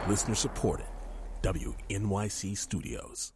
Listener supported. WNYC Studios.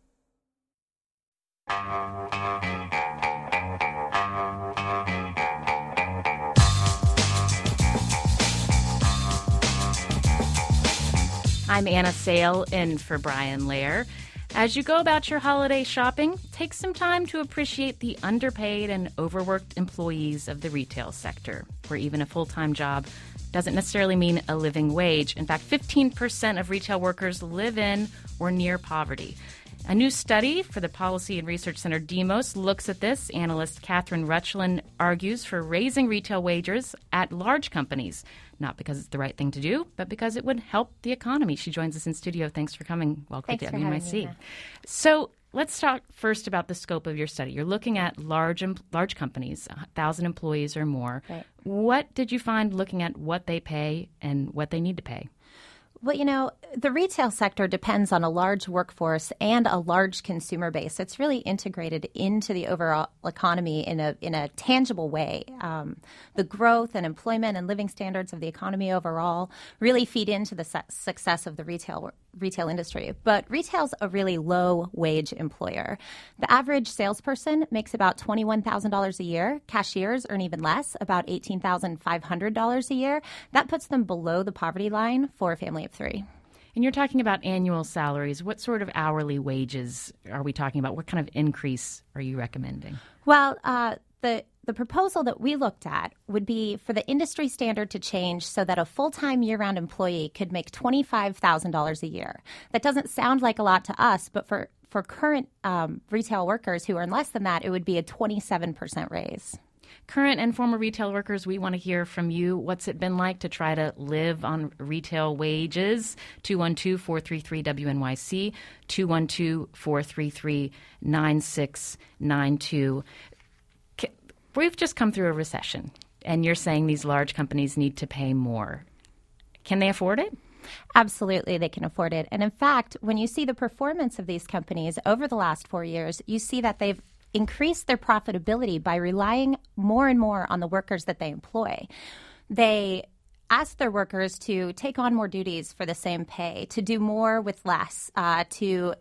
I'm Anna Sale in for Brian Lair. As you go about your holiday shopping, take some time to appreciate the underpaid and overworked employees of the retail sector, where even a full-time job doesn't necessarily mean a living wage. In fact, 15% of retail workers live in or near poverty. A new study for the Policy and Research Center Demos looks at this. Analyst Catherine Rutchland argues for raising retail wages at large companies, not because it's the right thing to do, but because it would help the economy. She joins us in studio. Thanks for coming. Welcome to WNYC. So let's talk first about the scope of your study. You're looking at large companies, 1,000 employees or more. Right. What did you find looking at what they pay and what they need to pay? Well, you know, the retail sector depends on a large workforce and a large consumer base. It's really integrated into the overall economy in a tangible way. The growth and employment and living standards of the economy overall really feed into the success of the retail industry. But retail's a really low-wage employer. The average salesperson makes about $21,000 a year. Cashiers earn even less, about $18,500 a year. That puts them below the poverty line for a family of three. And you're talking about annual salaries. What sort of hourly wages are we talking about? What kind of increase are you recommending? Well, the proposal that we looked at would be for the industry standard to change so that a full-time year-round employee could make $25,000 a year. That doesn't sound like a lot to us, but for current retail workers who earn less than that, it would be a 27% raise. Current and former retail workers, we want to hear from you. What's it been like to try to live on retail wages? 212-433-WNYC, 212-433-9692. We've just come through a recession, and you're saying these large companies need to pay more. Can they afford it? Absolutely, they can afford it. And in fact, when you see the performance of these companies over the last 4 years, you see that they've increased their profitability by relying more and more on the workers that they employ. They ask their workers to take on more duties for the same pay, to do more with less, to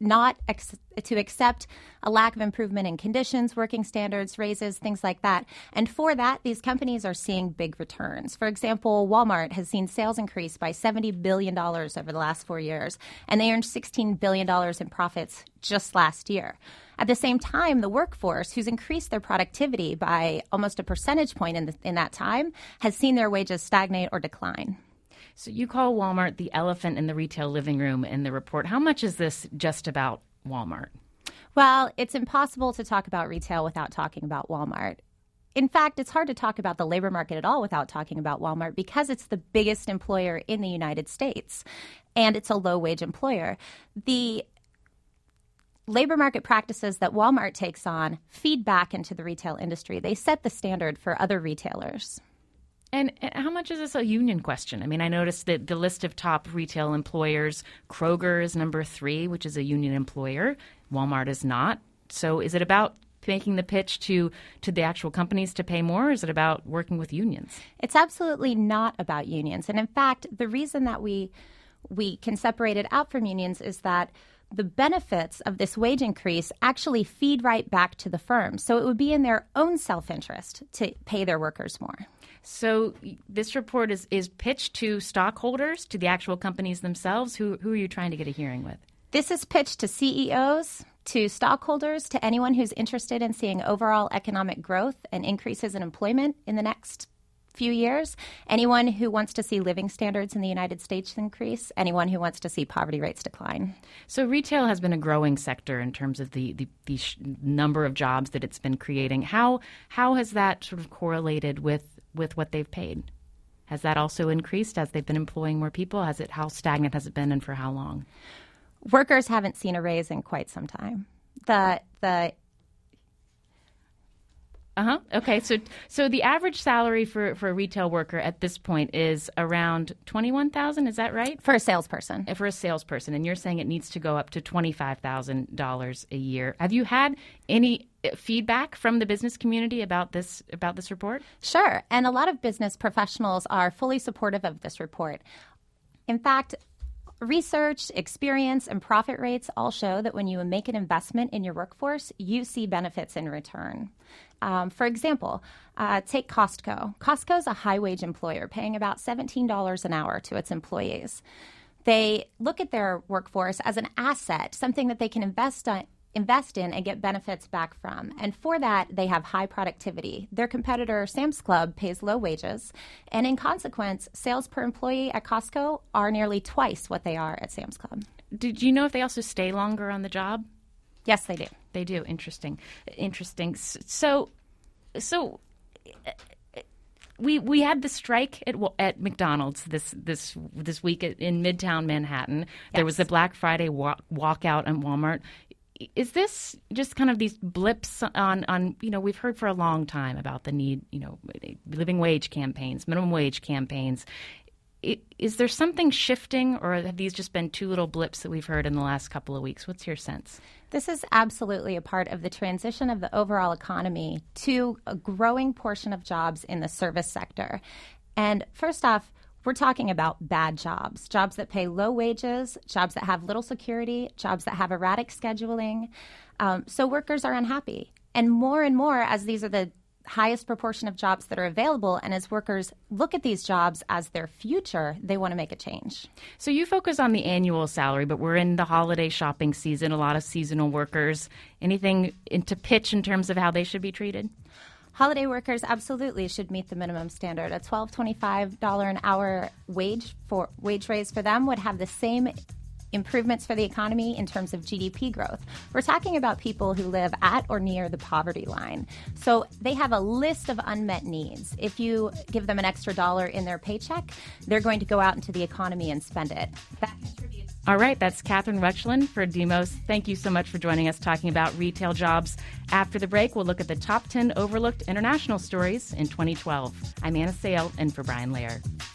accept a lack of improvement in conditions, working standards, raises, things like that. And for that, these companies are seeing big returns. For example, Walmart has seen sales increase by $70 billion over the last 4 years, and they earned $16 billion in profits just last year. At the same time, the workforce, who's increased their productivity by almost a percentage point in that time, has seen their wages stagnate or decline. So you call Walmart the elephant in the retail living room in the report. How much is this just about Walmart? Well, it's impossible to talk about retail without talking about Walmart. In fact, it's hard to talk about the labor market at all without talking about Walmart because it's the biggest employer in the United States, and it's a low-wage employer. The labor market practices that Walmart takes on feed back into the retail industry. They set the standard for other retailers. And how much is this a union question? I mean, I noticed that the list of top retail employers, Kroger is number 3, which is a union employer. Walmart is not. So is it about making the pitch to the actual companies to pay more, or is it about working with unions? It's absolutely not about unions. And in fact, the reason that we can separate it out from unions is that the benefits of this wage increase actually feed right back to the firms. So it would be in their own self-interest to pay their workers more. So this report is pitched to stockholders, to the actual companies themselves. Who are you trying to get a hearing with? This is pitched to CEOs, to stockholders, to anyone who's interested in seeing overall economic growth and increases in employment in the next few years, anyone who wants to see living standards in the United States increase, anyone who wants to see poverty rates decline. So retail has been a growing sector in terms of the number of jobs that it's been creating. How has that sort of correlated with what they've paid? Has that also increased as they've been employing more people? How stagnant has it been, and for how long? Workers haven't seen a raise in quite some time. Okay. So the average salary for a retail worker at this point is around $21,000. Is that right? For a salesperson. For a salesperson. And you're saying it needs to go up to $25,000 a year. Have you had any feedback from the business community about this report? Sure. And a lot of business professionals are fully supportive of this report. In fact, Research, experience, and profit rates all show that when you make an investment in your workforce, you see benefits in return. For example, take Costco. Costco is a high-wage employer paying about $17 an hour to its employees. They look at their workforce as an asset, something that they can invest in and get benefits back from. And for that, they have high productivity. Their competitor, Sam's Club, pays low wages. And in consequence, sales per employee at Costco are nearly twice what they are at Sam's Club. Did you know if they also stay longer on the job? Yes, they do. They do. Interesting. So we had the strike at McDonald's this week in Midtown Manhattan. Yes. There was the Black Friday walkout at Walmart. Is this just kind of these blips on we've heard for a long time about the need, living wage campaigns, minimum wage campaigns. Is there something shifting, or have these just been two little blips that we've heard in the last couple of weeks? What's your sense? This is absolutely a part of the transition of the overall economy to a growing portion of jobs in the service sector. And first off, we're talking about bad jobs that pay low wages, jobs that have little security, jobs that have erratic scheduling. So workers are unhappy. And more, as these are the highest proportion of jobs that are available, and as workers look at these jobs as their future, they want to make a change. So you focus on the annual salary, but we're in the holiday shopping season, a lot of seasonal workers. Anything to pitch in terms of how they should be treated? Holiday workers absolutely should meet the minimum standard. A $12.25 an hour wage raise for them would have the same improvements for the economy in terms of GDP growth. We're talking about people who live at or near the poverty line. So they have a list of unmet needs. If you give them an extra dollar in their paycheck, they're going to go out into the economy and spend it. That contributes. All right, that's Catherine Rutchland for Demos. Thank you so much for joining us talking about retail jobs. After the break, we'll look at the top 10 overlooked international stories in 2012. I'm Anna Sale, in for Brian Lehrer.